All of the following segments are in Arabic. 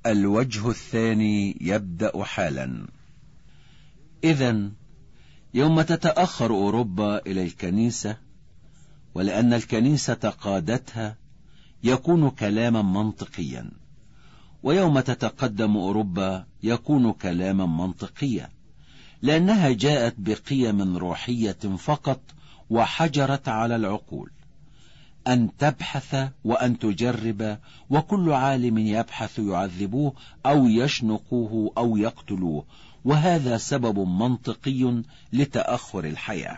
الوجه الثاني يبدأ حالا. إذن يوم تتأخر أوروبا إلى الكنيسة، ولأن الكنيسة قادتها، يكون كلاما منطقيا، ويوم تتقدم أوروبا يكون كلاما منطقيا، لأنها جاءت بقيم روحية فقط وحجرت على العقول. أن تبحث وأن تجرب، وكل عالم يبحث يعذبوه أو يشنقوه أو يقتلوه، وهذا سبب منطقي لتأخر الحياة.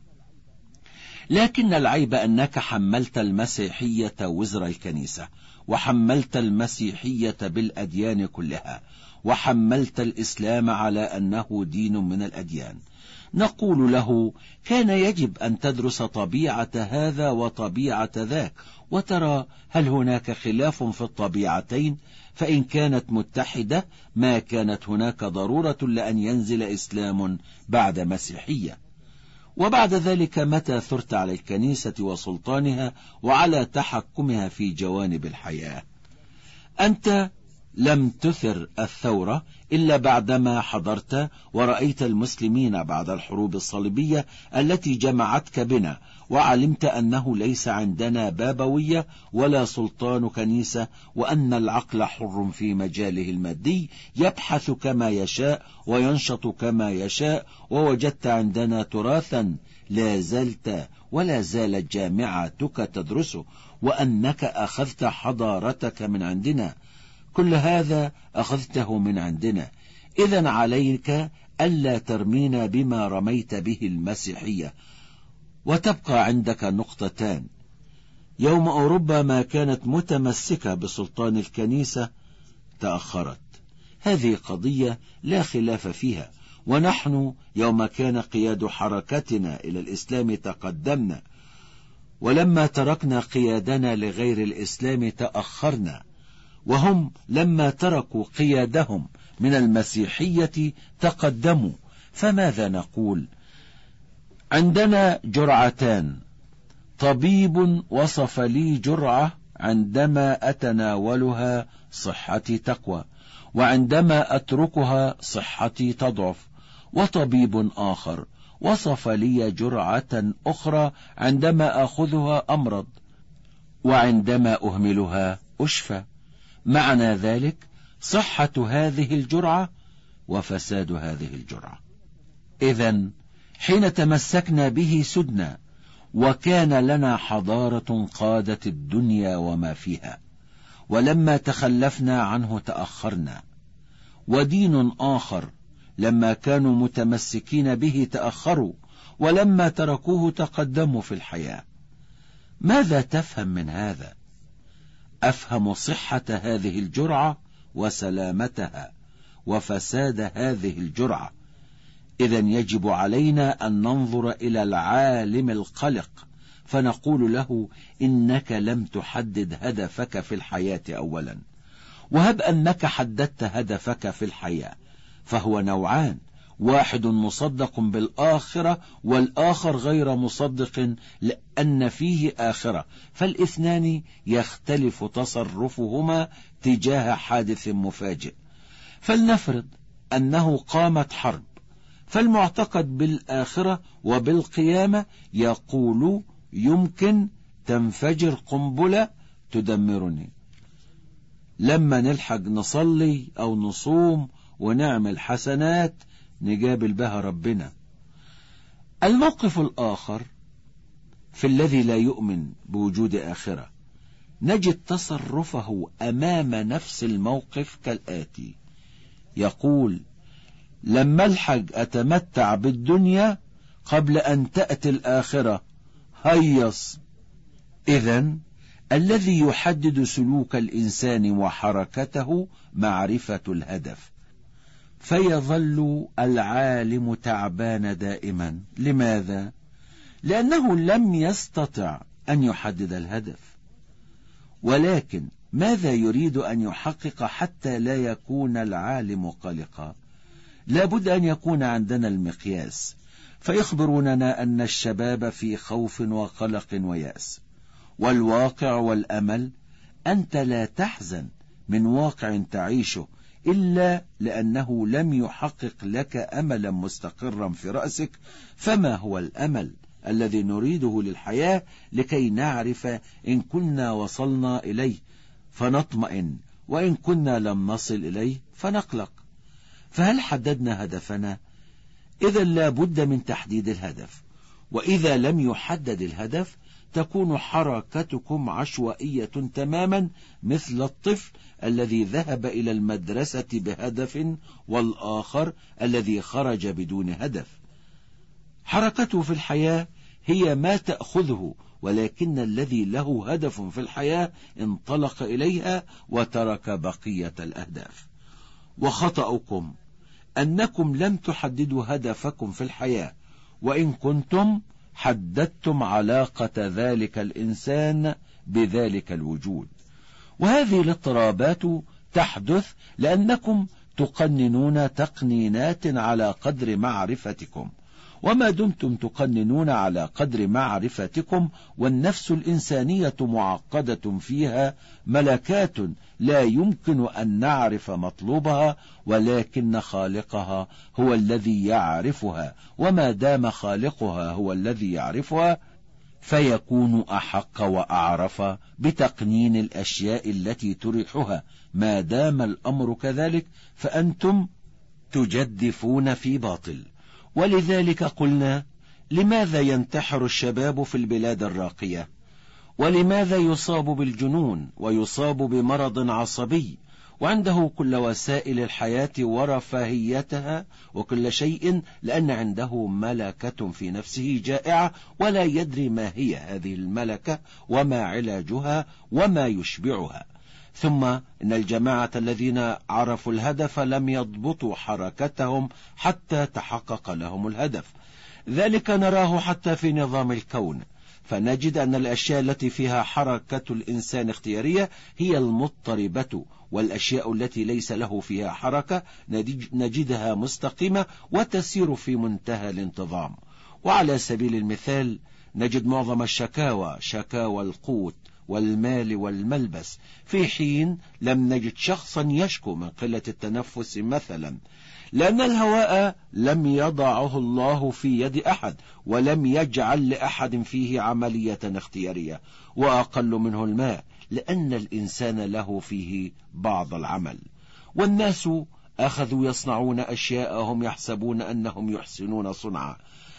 لكن العيب أنك حملت المسيحية وزر الكنيسة، وحملت المسيحية بالأديان كلها، وحملت الإسلام على أنه دين من الأديان. نقول له كان يجب أن تدرس طبيعة هذا وطبيعة ذاك، وترى هل هناك خلاف في الطبيعتين، فإن كانت متحدة ما كانت هناك ضرورة لأن ينزل إسلام بعد مسيحية. وبعد ذلك متى ثرت على الكنيسة وسلطانها وعلى تحكمها في جوانب الحياة؟ أنت لم تثر الثورة إلا بعدما حضرت ورأيت المسلمين بعد الحروب الصليبية التي جمعتك بنا، وعلمت أنه ليس عندنا بابوية ولا سلطان كنيسة، وأن العقل حر في مجاله المادي يبحث كما يشاء وينشط كما يشاء، ووجدت عندنا تراثا لا زلت ولا زالت جامعتك تدرسه، وأنك أخذت حضارتك من عندنا. كل هذا أخذته من عندنا. إذن عليك ألا ترمينا بما رميت به المسيحية. وتبقى عندك نقطتان: يوم أوروبا ما كانت متمسكة بسلطان الكنيسة تأخرت، هذه قضية لا خلاف فيها، ونحن يوم كان قياد حركتنا إلى الإسلام تقدمنا، ولما تركنا قيادنا لغير الإسلام تأخرنا، وهم لما تركوا قيادهم من المسيحية تقدموا. فماذا نقول؟ عندنا جرعتان: طبيب وصف لي جرعة عندما أتناولها صحتي تقوى، وعندما أتركها صحتي تضعف. وطبيب آخر وصف لي جرعة أخرى عندما أخذها أمرض، وعندما أهملها أشفى. معنى ذلك صحة هذه الجرعة وفساد هذه الجرعة. إذن حين تمسكنا به سدنا، وكان لنا حضارة قادت الدنيا وما فيها، ولما تخلفنا عنه تأخرنا. ودين آخر لما كانوا متمسكين به تأخروا، ولما تركوه تقدموا في الحياة. ماذا تفهم من هذا؟ أفهم صحة هذه الجرعة وسلامتها وفساد هذه الجرعة. إذن يجب علينا أن ننظر إلى العالم القلق فنقول له: إنك لم تحدد هدفك في الحياة أولا. وهب أنك حددت هدفك في الحياة فهو نوعان: واحد مصدق بالآخرة، والآخر غير مصدق لأن فيه آخرة، فالاثنان يختلف تصرفهما تجاه حادث مفاجئ. فلنفرض أنه قامت حرب، فالمعتقد بالآخرة وبالقيامة يقول: يمكن تنفجر قنبلة تدمرني. لما نلحق نصلي أو نصوم ونعمل حسنات نقابل بها ربنا. الموقف الآخر في الذي لا يؤمن بوجود آخرة، نجد تصرفه أمام نفس الموقف كالآتي: يقول: لما الحق أتمتع بالدنيا قبل أن تأتي الآخرة، هيص. إذن الذي يحدد سلوك الإنسان وحركته معرفة الهدف، فيظل العالم تعبان دائما. لماذا؟ لأنه لم يستطع أن يحدد الهدف. ولكن ماذا يريد أن يحقق حتى لا يكون العالم قلقا؟ لابد أن يكون عندنا المقياس، فيخبروننا أن الشباب في خوف وقلق ويأس، والواقع والأمل: أنت لا تحزن من واقع تعيشه إلا لأنه لم يحقق لك أملا مستقرا في رأسك، فما هو الأمل الذي نريده للحياة لكي نعرف إن كنا وصلنا إليه فنطمئن، وإن كنا لم نصل إليه فنقلق؟ فهل حددنا هدفنا؟ إذا لا بد من تحديد الهدف، وإذا لم يحدد الهدف تكون حركتكم عشوائية تماما، مثل الطفل الذي ذهب إلى المدرسة بهدف والآخر الذي خرج بدون هدف. حركته في الحياة هي ما تأخذه، ولكن الذي له هدف في الحياة انطلق إليها وترك بقية الأهداف. وخطأكم أنكم لم تحددوا هدفكم في الحياة، وإن كنتم حددتم علاقة ذلك الإنسان بذلك الوجود. وهذه الاضطرابات تحدث لأنكم تقننون تقنينات على قدر معرفتكم، وما دمتم تقننون على قدر معرفتكم والنفس الإنسانية معقدة فيها ملكات لا يمكن أن نعرف مطلوبها، ولكن خالقها هو الذي يعرفها، وما دام خالقها هو الذي يعرفها فيكون أحق وأعرف بتقنين الأشياء التي تريحها. ما دام الأمر كذلك فأنتم تجدفون في باطل. ولذلك قلنا: لماذا ينتحر الشباب في البلاد الراقية؟ ولماذا يصاب بالجنون ويصاب بمرض عصبي وعنده كل وسائل الحياة ورفاهيتها وكل شيء؟ لأن عنده ملكة في نفسه جائعة ولا يدري ما هي هذه الملكة وما علاجها وما يشبعها. ثم إن الجماعة الذين عرفوا الهدف لم يضبطوا حركتهم حتى تحقق لهم الهدف. ذلك نراه حتى في نظام الكون، فنجد أن الأشياء التي فيها حركة الإنسان اختيارية هي المضطربة، والأشياء التي ليس له فيها حركة نجدها مستقيمة وتسير في منتهى الانتظام. وعلى سبيل المثال نجد معظم الشكاوى شكاوى القوت والمال والملبس، في حين لم نجد شخصا يشكو من قلة التنفس مثلا، لأن الهواء لم يضعه الله في يد أحد، ولم يجعل لأحد فيه عملية اختيارية، وأقل منه الماء، لأن الإنسان له فيه بعض العمل. والناس أخذوا يصنعون أشياء هم يحسبون أنهم يحسنون صنعا،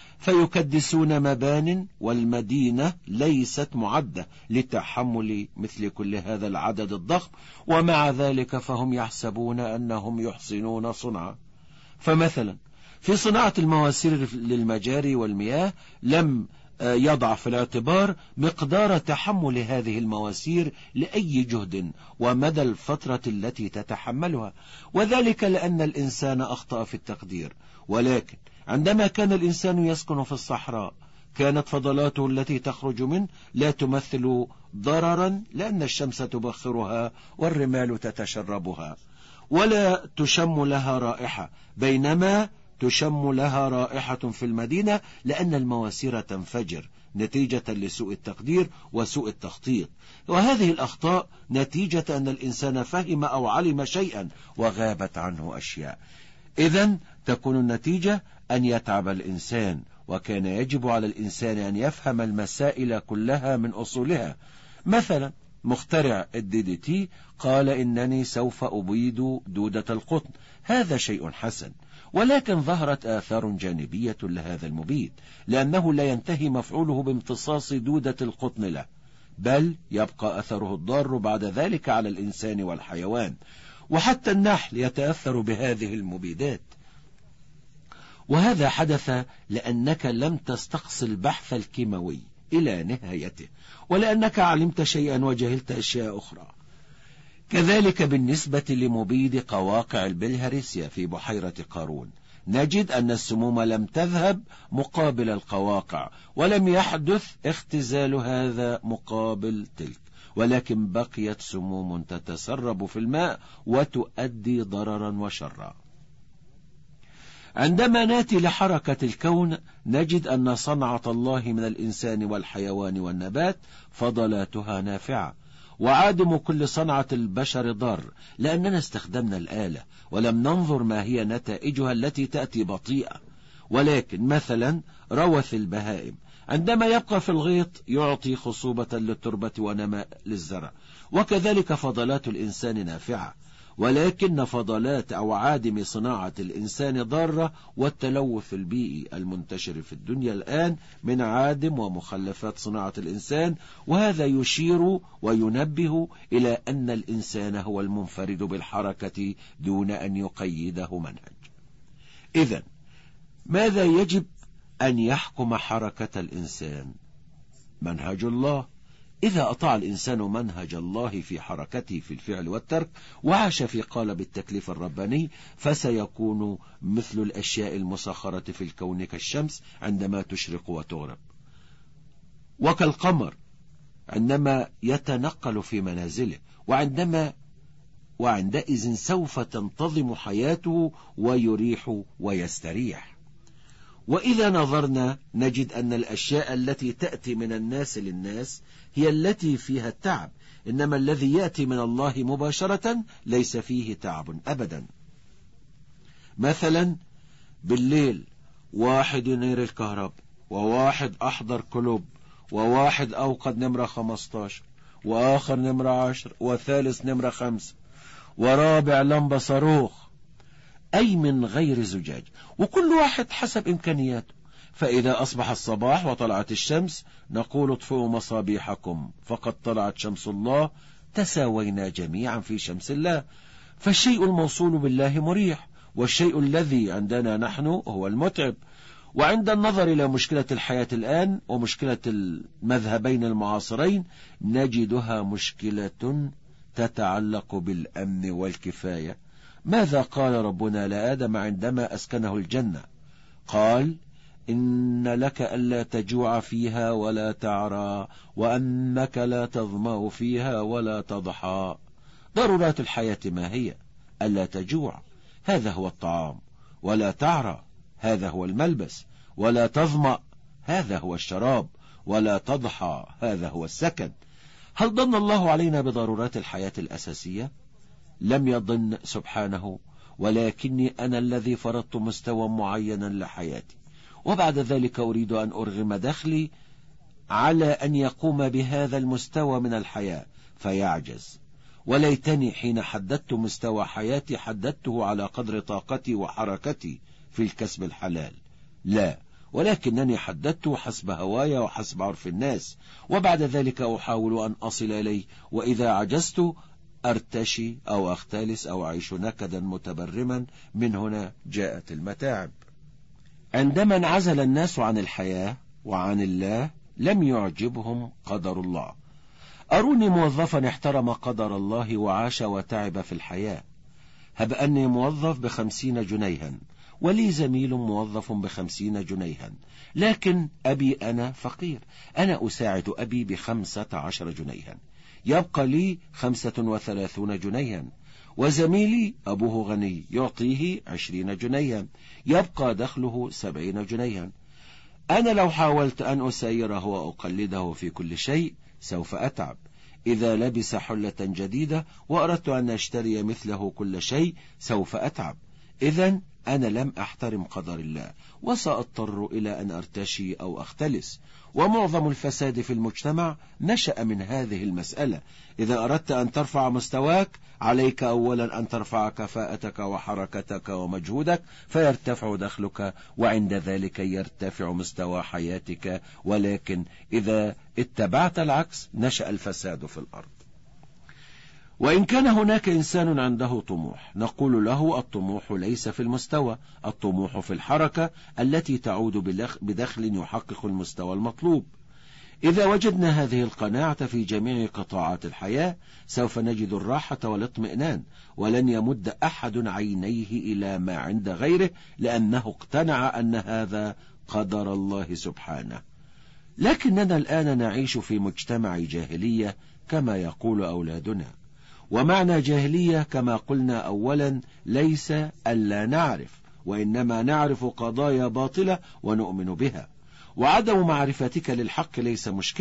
فيكدسون مبان، والمدينة ليست معدة لتحمل مثل كل هذا العدد الضخم، ومع ذلك فهم يحسبون أنهم يحسنون صنعا. فمثلا في صناعة المواسير للمجاري والمياه لم يضع في الاعتبار مقدار تحمل هذه المواسير لأي جهد ومدى الفترة التي تتحملها، وذلك لأن الإنسان أخطأ في التقدير. ولكن عندما كان الإنسان يسكن في الصحراء كانت فضلاته التي تخرج منه لا تمثل ضررا، لأن الشمس تبخرها والرمال تتشربها ولا تشم لها رائحة، بينما تشم لها رائحة في المدينة لأن المواسير تنفجر نتيجة لسوء التقدير وسوء التخطيط. وهذه الأخطاء نتيجة أن الإنسان فهم أو علم شيئا وغابت عنه أشياء. إذن تكون النتيجة أن يتعب الإنسان، وكان يجب على الإنسان أن يفهم المسائل كلها من أصولها. مثلا مخترع الDDT قال: إنني سوف أبيد دودة القطن. هذا شيء حسن، ولكن ظهرت آثار جانبية لهذا المبيد، لأنه لا ينتهي مفعوله بامتصاص دودة القطن له، بل يبقى أثره الضار بعد ذلك على الإنسان والحيوان، وحتى النحل يتأثر بهذه المبيدات. وهذا حدث لأنك لم تستقص البحث الكيماوي إلى نهايته، ولأنك علمت شيئا وجهلت أشياء أخرى. كذلك بالنسبة لمبيد قواقع البلهارسيا في بحيرة قارون، نجد أن السموم لم تذهب مقابل القواقع، ولم يحدث اختزال هذا مقابل تلك، ولكن بقيت سموم تتسرب في الماء وتؤدي ضررا وشرا. عندما ناتي لحركة الكون نجد أن صنعة الله من الإنسان والحيوان والنبات فضلاتها نافعة، وعادم كل صنعة البشر ضار، لأننا استخدمنا الآلة ولم ننظر ما هي نتائجها التي تأتي بطيئة. ولكن مثلا روث البهائم عندما يبقى في الغيط يعطي خصوبة للتربة ونماء للزرع، وكذلك فضلات الإنسان نافعة، ولكن فضلات أو عادم صناعة الإنسان ضارة، والتلوث البيئي المنتشر في الدنيا الآن من عادم ومخلفات صناعة الإنسان، وهذا يشير وينبه إلى أن الإنسان هو المنفرد بالحركة دون أن يقيده منهج. إذن ماذا يجب أن يحكم حركة الإنسان؟ منهج الله. إذا أطاع الإنسان منهج الله في حركته في الفعل والترك، وعاش في قالب التكليف الرباني، فسيكون مثل الأشياء المسخرة في الكون كالشمس عندما تشرق وتغرب، وكالقمر عندما يتنقل في منازله، وعندئذ سوف تنتظم حياته ويريح ويستريح. وإذا نظرنا نجد أن الأشياء التي تأتي من الناس للناس هي التي فيها التعب، إنما الذي يأتي من الله مباشرة ليس فيه تعب أبدا. مثلا بالليل واحد ينير الكهرباء، وواحد أحضر كلوب، وواحد أوقد نمرة 15، وآخر نمرة 10، وثالث نمرة 5، ورابع لمبة صاروخ، أي من غير زجاج، وكل واحد حسب إمكانياته. فإذا أصبح الصباح وطلعت الشمس نقول اطفئوا مصابيحكم فقد طلعت شمس الله، تساوينا جميعا في شمس الله. فالشيء الموصول بالله مريح، والشيء الذي عندنا نحن هو المتعب. وعند النظر إلى مشكلة الحياة الآن ومشكلة المذهبين المعاصرين نجدها مشكلة تتعلق بالأمن والكفاية. ماذا قال ربنا لآدم عندما أسكنه الجنة؟ قال إن لك ألا تجوع فيها ولا تعرى، وأنك لا تظمأ فيها ولا تضحى. ضرورات الحياة ما هي؟ ألا تجوع، هذا هو الطعام، ولا تعرى، هذا هو الملبس، ولا تظمأ، هذا هو الشراب، ولا تضحى، هذا هو السكن. هل ضن الله علينا بضرورات الحياة الأساسية؟ لم يضن سبحانه، ولكني أنا الذي فرضت مستوى معينا لحياتي، وبعد ذلك أريد أن أرغم دخلي على أن يقوم بهذا المستوى من الحياة فيعجز. وليتني حين حددت مستوى حياتي حددته على قدر طاقتي وحركتي في الكسب الحلال، لا، ولكنني حددته حسب هوايا وحسب عرف الناس، وبعد ذلك أحاول أن أصل إليه، وإذا عجزت أرتشي أو أختلس أو أعيش نكدا متبرما. من هنا جاءت المتاعب. عندما انعزل الناس عن الحياة وعن الله لم يعجبهم قدر الله. أروني موظفا احترم قدر الله وعاش وتعب في الحياة. هب أني موظف ب50 جنيها، ولي زميل موظف ب50 جنيها، لكن أبي أنا فقير، أنا أساعد أبي ب15 جنيها، يبقى لي 35 جنيها، وزميلي أبوه غني يعطيه 20 جنيها، يبقى دخله 70 جنيها. أنا لو حاولت أن أسيره وأقلده في كل شيء سوف أتعب. إذا لبس حلة جديدة وأردت أن أشتري مثله كل شيء سوف أتعب. إذن أنا لم أحترم قدر الله، وسأضطر إلى أن أرتشي أو أختلس. ومعظم الفساد في المجتمع نشأ من هذه المسألة. إذا أردت أن ترفع مستواك عليك أولا أن ترفع كفاءتك وحركتك ومجهودك، فيرتفع دخلك، وعند ذلك يرتفع مستوى حياتك. ولكن إذا اتبعت العكس نشأ الفساد في الأرض. وإن كان هناك إنسان عنده طموح نقول له الطموح ليس في المستوى، الطموح في الحركة التي تعود بدخل يحقق المستوى المطلوب. إذا وجدنا هذه القناعة في جميع قطاعات الحياة سوف نجد الراحة والاطمئنان، ولن يمد أحد عينيه إلى ما عند غيره، لأنه اقتنع أن هذا قدر الله سبحانه. لكننا الآن نعيش في مجتمع جاهلية كما يقول أولادنا. ومعنى جاهلية كما قلنا أولا ليس ألا نعرف، وإنما نعرف قضايا باطلة ونؤمن بها. وعدم معرفتك للحق ليس مشكلة،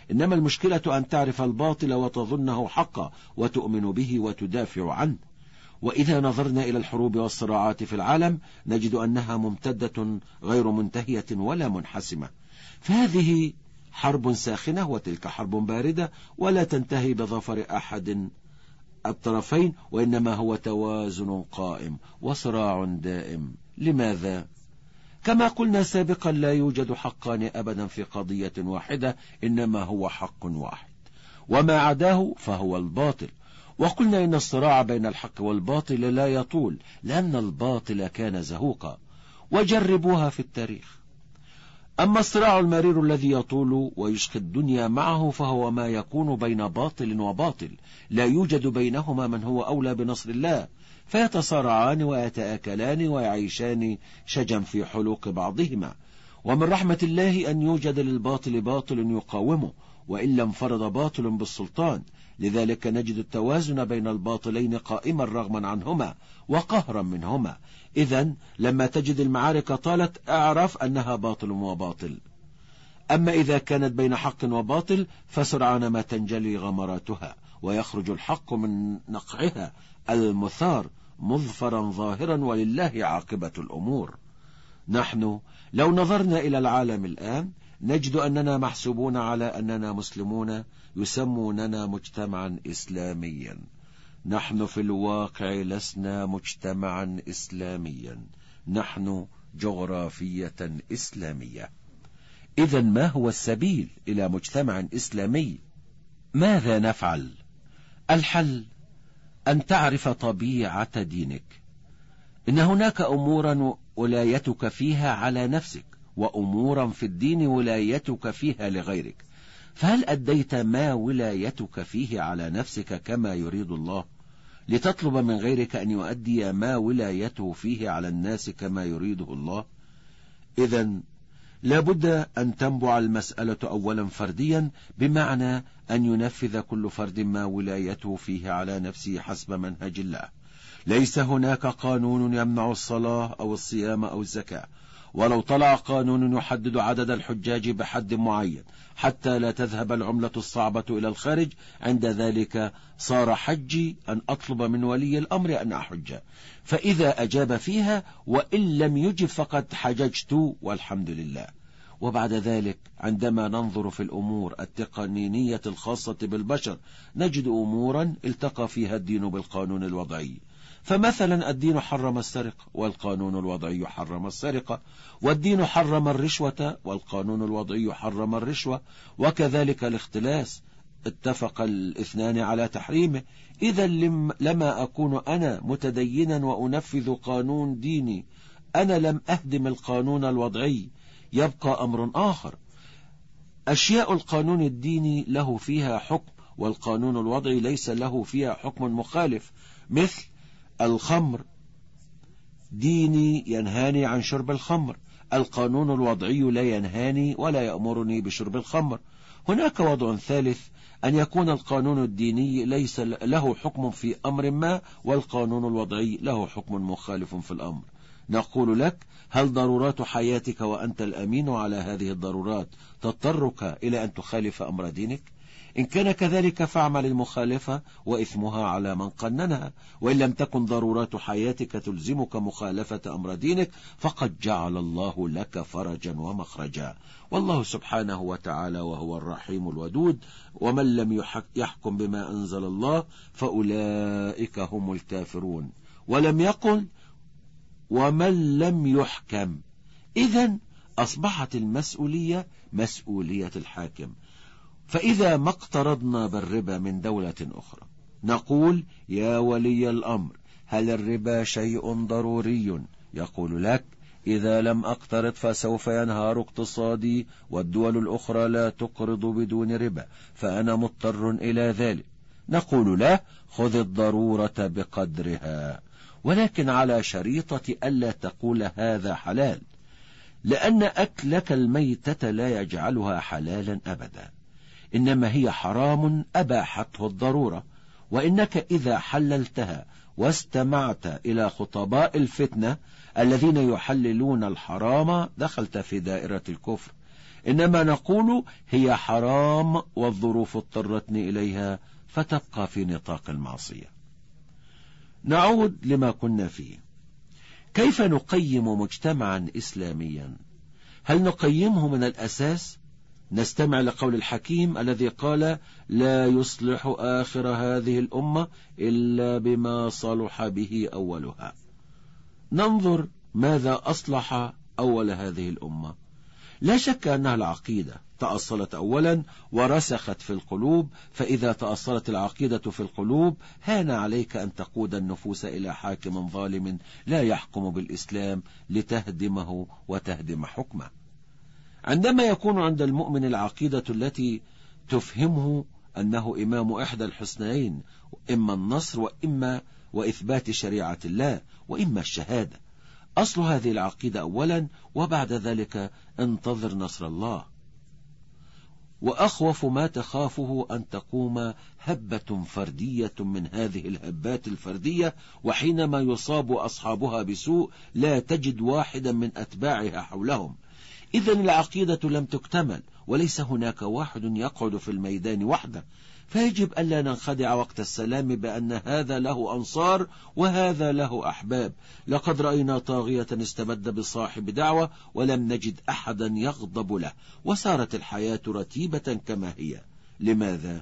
إنما المشكلة أن تعرف الباطل وتظنه حقا وتؤمن به وتدافع عنه. وإذا نظرنا إلى الحروب والصراعات في العالم نجد أنها ممتدة غير منتهية ولا منحسمة، فهذه حرب ساخنة وتلك حرب باردة، ولا تنتهي بظفر أحد الطرفين، وإنما هو توازن قائم وصراع دائم. لماذا؟ كما قلنا سابقا لا يوجد حقان أبدا في قضية واحدة، إنما هو حق واحد، وما عداه فهو الباطل. وقلنا إن الصراع بين الحق والباطل لا يطول، لأن الباطل كان زهوقا، وجربوها في التاريخ. أما الصراع المرير الذي يطول ويشقي الدنيا معه فهو ما يكون بين باطل وباطل، لا يوجد بينهما من هو أولى بنصر الله، فيتصارعان ويتآكلان ويعيشان شجا في حلوق بعضهما. ومن رحمة الله أن يوجد للباطل باطل يقاومه، وإلا انفرد باطل بالسلطان. لذلك نجد التوازن بين الباطلين قائما رغما عنهما وقهرا منهما. إذن لما تجد المعارك طالت اعرف أنها باطل وباطل. أما إذا كانت بين حق وباطل فسرعان ما تنجلي غمراتها، ويخرج الحق من نقعها المثار مظفرا ظاهرا، ولله عاقبة الأمور. نحن لو نظرنا إلى العالم الآن نجد أننا محسوبون على أننا مسلمون، يسموننا مجتمعا إسلاميا. نحن في الواقع لسنا مجتمعا إسلاميا، نحن جغرافية إسلامية. إذن ما هو السبيل إلى مجتمع إسلامي؟ ماذا نفعل؟ الحل أن تعرف طبيعة دينك. إن هناك أمورا ولايتك فيها على نفسك، وأمورا في الدين ولايتك فيها لغيرك، فهل أديت ما ولايتك فيه على نفسك كما يريد الله لتطلب من غيرك أن يؤدي ما ولايته فيه على الناس كما يريده الله؟ إذن لابد أن تنبع المسألة أولا فرديا، بمعنى أن ينفذ كل فرد ما ولايته فيه على نفسه حسب منهج الله. ليس هناك قانون يمنع الصلاة أو الصيام أو الزكاة، ولو طلع قانون يحدد عدد الحجاج بحد معين حتى لا تذهب العملة الصعبة إلى الخارج، عند ذلك صار حجي أن أطلب من ولي الأمر أن أحج، فإذا أجاب فيها، وإن لم يجب فقد حججت والحمد لله. وبعد ذلك عندما ننظر في الأمور التقنينية الخاصة بالبشر نجد أمورا التقى فيها الدين بالقانون الوضعي. فمثلا الدين حرم السرقة والقانون الوضعي حرم السرقة، والدين حرم الرشوة والقانون الوضعي حرم الرشوة، وكذلك الاختلاس اتفق الاثنان على تحريمه. إذا لما أكون أنا متدينا وأنفذ قانون ديني، أنا لم أهدم القانون الوضعي. يبقى أمر آخر، أشياء القانون الديني له فيها حكم والقانون الوضعي ليس له فيها حكم مخالف، مثل الخمر، ديني ينهاني عن شرب الخمر، القانون الوضعي لا ينهاني ولا يأمرني بشرب الخمر. هناك وضع ثالث، أن يكون القانون الديني ليس له حكم في أمر ما والقانون الوضعي له حكم مخالف في الأمر. نقول لك: هل ضرورات حياتك وأنت الأمين على هذه الضرورات تضطرك إلى أن تخالف أمر دينك؟ إن كان كذلك فاعمل المخالفة وإثمها على من قننها، وإن لم تكن ضرورات حياتك تلزمك مخالفة أمر دينك فقد جعل الله لك فرجا ومخرجا. والله سبحانه وتعالى وهو الرحيم الودود، ومن لم يحكم بما أنزل الله فأولئك هم الكافرون، ولم يقل ومن لم يحكم. إذن أصبحت المسؤولية مسؤولية الحاكم. فإذا ما اقترضنا بالربا من دولة أخرى نقول: يا ولي الأمر، هل الربا شيء ضروري؟ يقول لك: إذا لم أقترض فسوف ينهار اقتصادي، والدول الأخرى لا تقرض بدون ربا، فأنا مضطر إلى ذلك. نقول له: خذ الضرورة بقدرها، ولكن على شريطة ألا تقول هذا حلال، لأن أكلك الميتة لا يجعلها حلالا أبدا، إنما هي حرام أباحته الضرورة. وإنك إذا حللتها واستمعت إلى خطباء الفتنة الذين يحللون الحرام دخلت في دائرة الكفر. إنما نقول هي حرام والظروف اضطرتني إليها، فتبقى في نطاق المعصية. نعود لما كنا فيه. كيف نقيم مجتمعا إسلاميا؟ هل نقيمه من الأساس؟ نستمع لقول الحكيم الذي قال: لا يصلح آخر هذه الأمة إلا بما صلح به أولها. ننظر ماذا أصلح أول هذه الأمة. لا شك أنها العقيدة تأصلت أولا ورسخت في القلوب، فإذا تأصلت العقيدة في القلوب هان عليك أن تقود النفوس إلى حاكم ظالم لا يحكم بالإسلام لتهدمه وتهدم حكمه. عندما يكون عند المؤمن العقيدة التي تفهمه أنه إمام إحدى الحسنيين، إما النصر وإثبات شريعة الله، وإما الشهادة، أصل هذه العقيدة أولا، وبعد ذلك انتظر نصر الله. وأخوف ما تخافه أن تقوم هبة فردية من هذه الهبات الفردية، وحينما يصاب أصحابها بسوء لا تجد واحدا من أتباعها حولهم. إذن العقيدة لم تكتمل، وليس هناك واحد يقعد في الميدان وحده، فيجب ألا ننخدع وقت السلام بأن هذا له أنصار وهذا له أحباب. لقد رأينا طاغية استبد بصاحب دعوة ولم نجد أحدا يغضب له، وسارت الحياة رتيبة كما هي. لماذا؟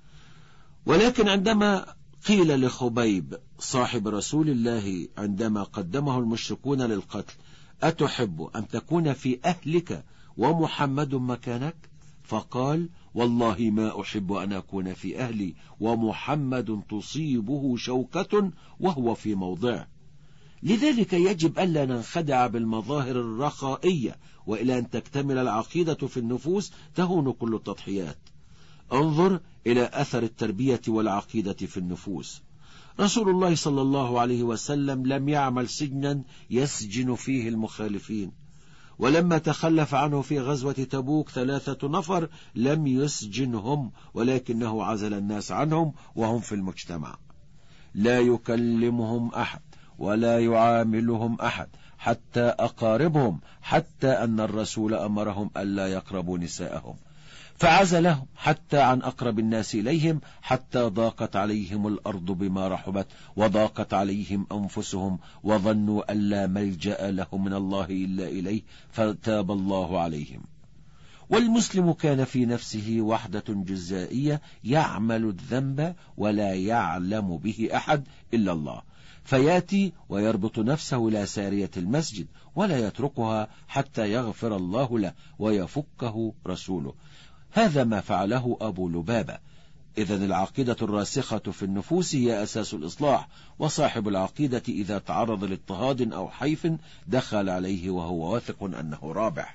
ولكن عندما قيل لخبيب صاحب رسول الله عندما قدمه المشركون للقتل: أتحب أن تكون في أهلك ومحمد مكانك؟ فقال: والله ما أحب أن أكون في أهلي ومحمد تصيبه شوكة وهو في موضعه. لذلك يجب ألا ننخدع بالمظاهر الرخائية، وإلى أن تكتمل العقيدة في النفوس تهون كل التضحيات. انظر إلى أثر التربية والعقيدة في النفوس. رسول الله صلى الله عليه وسلم لم يعمل سجنا يسجن فيه المخالفين، ولما تخلف عنه في غزوة تبوك 3 نفر لم يسجنهم، ولكنه عزل الناس عنهم وهم في المجتمع. لا يكلمهم أحد ولا يعاملهم أحد، حتى أقاربهم، حتى أن الرسول أمرهم ألا يقربوا نساءهم، فعزلهم حتى عن أقرب الناس إليهم، حتى ضاقت عليهم الأرض بما رحبت وضاقت عليهم أنفسهم وظنوا أن لا ملجأ لهم من الله إلا إليه، فتاب الله عليهم. والمسلم كان في نفسه وحدة جزائية يعمل الذنب ولا يعلم به أحد إلا الله، فياتي ويربط نفسه إلى سارية المسجد ولا يتركها حتى يغفر الله له ويفكه رسوله. هذا ما فعله أبو لبابة. إذن العقيدة الراسخة في النفوس هي أساس الإصلاح، وصاحب العقيدة إذا تعرض لاضطهاد أو حيف دخل عليه وهو واثق أنه رابح.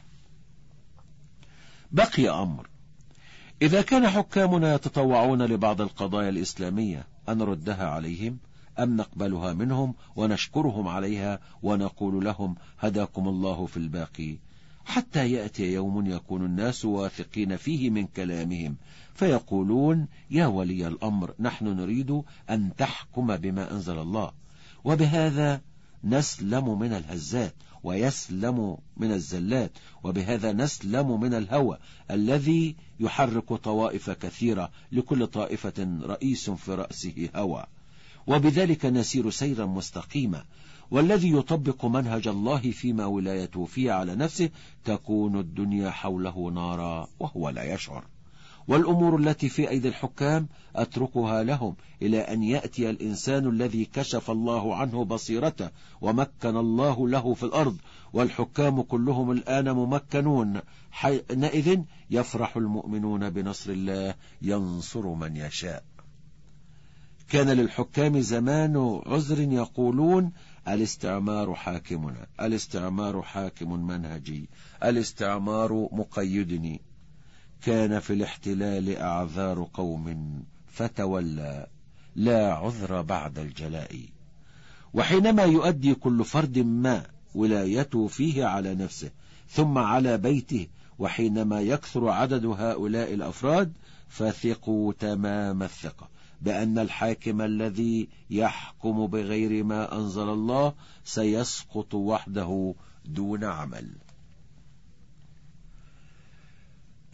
بقي أمر: إذا كان حكامنا يتطوعون لبعض القضايا الإسلامية أنردها عليهم أم نقبلها منهم ونشكرهم عليها ونقول لهم هداكم الله في الباقي، حتى يأتي يوم يكون الناس واثقين فيه من كلامهم فيقولون: يا ولي الأمر، نحن نريد أن تحكم بما أنزل الله. وبهذا نسلم من الهزات ويسلم من الزلات، وبهذا نسلم من الهوى الذي يحرك طوائف كثيرة، لكل طائفة رئيس في رأسه هوى، وبذلك نسير سيرا مستقيما. والذي يطبق منهج الله فيما ولايته فيه على نفسه تكون الدنيا حوله نارا وهو لا يشعر. والأمور التي في أيدي الحكام أتركها لهم إلى أن يأتي الإنسان الذي كشف الله عنه بصيرته ومكن الله له في الأرض، والحكام كلهم الآن ممكنون. حينئذ يفرح المؤمنون بنصر الله ينصر من يشاء. كان للحكام زمان عذر يقولون: الاستعمار حاكمنا، الاستعمار حاكم منهجي، الاستعمار مقيدني. كان في الاحتلال أعذار قوم فتولى، لا عذر بعد الجلاء. وحينما يؤدي كل فرد ما ولايته فيه على نفسه ثم على بيته، وحينما يكثر عدد هؤلاء الأفراد، فثقوا تمام الثقة بأن الحاكم الذي يحكم بغير ما أنزل الله سيسقط وحده دون عمل.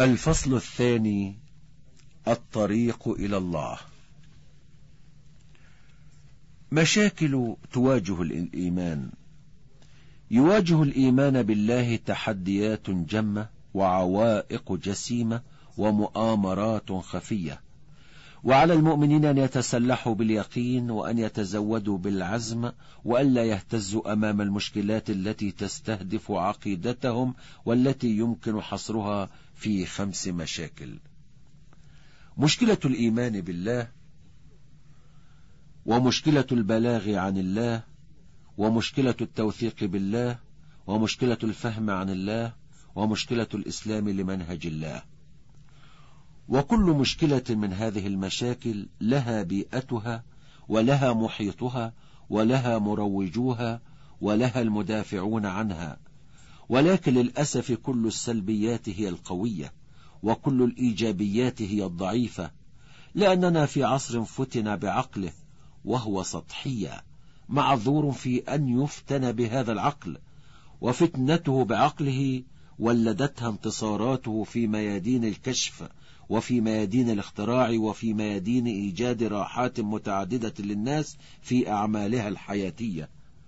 الفصل الثاني: الطريق إلى الله. مشاكل تواجه الإيمان. يواجه الإيمان بالله تحديات جمة وعوائق جسيمة ومؤامرات خفية، وعلى المؤمنين أن يتسلحوا باليقين وأن يتزودوا بالعزم وألا يهتزوا أمام المشكلات التي تستهدف عقيدتهم، والتي يمكن حصرها في 5 مشاكل: مشكلة الإيمان بالله، ومشكلة البلاغ عن الله، ومشكلة التوثيق بالله، ومشكلة الفهم عن الله، ومشكلة الإسلام لمنهج الله. وكل مشكلة من هذه المشاكل لها بيئتها ولها محيطها ولها مروجوها ولها المدافعون عنها، ولكن للأسف كل السلبيات هي القوية وكل الإيجابيات هي الضعيفة، لأننا في عصر فتن بعقله وهو سطحية، معذور في أن يفتن بهذا العقل، وفتنته بعقله ولدتها انتصاراته في ميادين الكشف وفي ميادين الاختراع وفي ميادين إيجاد راحات متعددة للناس في أعمالها الحياتية.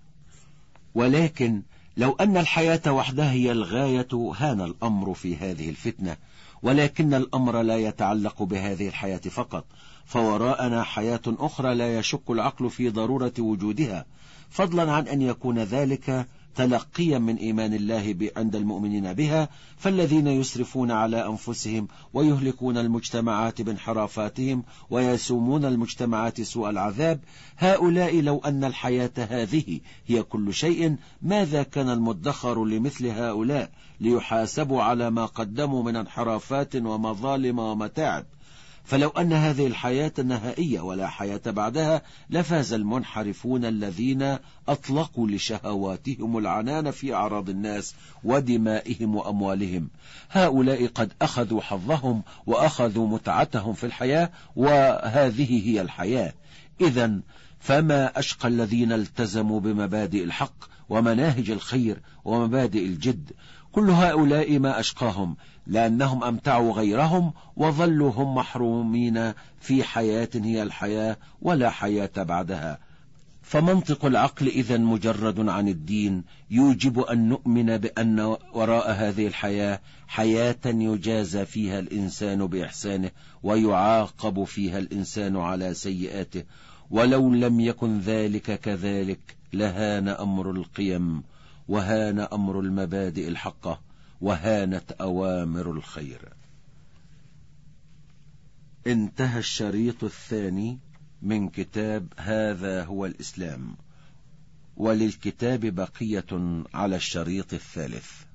ولكن لو أن الحياة وحدها هي الغاية هان الأمر في هذه الفتنة، ولكن الأمر لا يتعلق بهذه الحياة فقط، فوراءنا حياة أخرى لا يشك العقل في ضرورة وجودها، فضلا عن أن يكون ذلك تلقيا من إيمان الله عند المؤمنين بها. فالذين يسرفون على أنفسهم ويهلكون المجتمعات بانحرافاتهم ويسومون المجتمعات سوء العذاب، هؤلاء لو أن الحياة هذه هي كل شيء، ماذا كان المدخر لمثل هؤلاء ليحاسبوا على ما قدموا من انحرافات ومظالم ومتاعب؟ فلو أن هذه الحياة نهائية ولا حياة بعدها، لفاز المنحرفون الذين أطلقوا لشهواتهم العنان في أعراض الناس ودمائهم وأموالهم. هؤلاء قد أخذوا حظهم وأخذوا متعتهم في الحياة، وهذه هي الحياة. إذن فما أشقى الذين التزموا بمبادئ الحق ومناهج الخير ومبادئ الجد. كل هؤلاء ما أشقاهم، لأنهم أمتعوا غيرهم وظلوا هم محرومين في حياة هي الحياة ولا حياة بعدها. فمنطق العقل إذن مجرد عن الدين يوجب أن نؤمن بأن وراء هذه الحياة حياة يجازى فيها الإنسان بإحسانه ويعاقب فيها الإنسان على سيئاته، ولو لم يكن ذلك كذلك لهان أمر القيم وهان أمر المبادئ الحقة وهانت أوامر الخير. انتهى الشريط الثاني من كتاب هذا هو الإسلام، وللكتاب بقية على الشريط الثالث.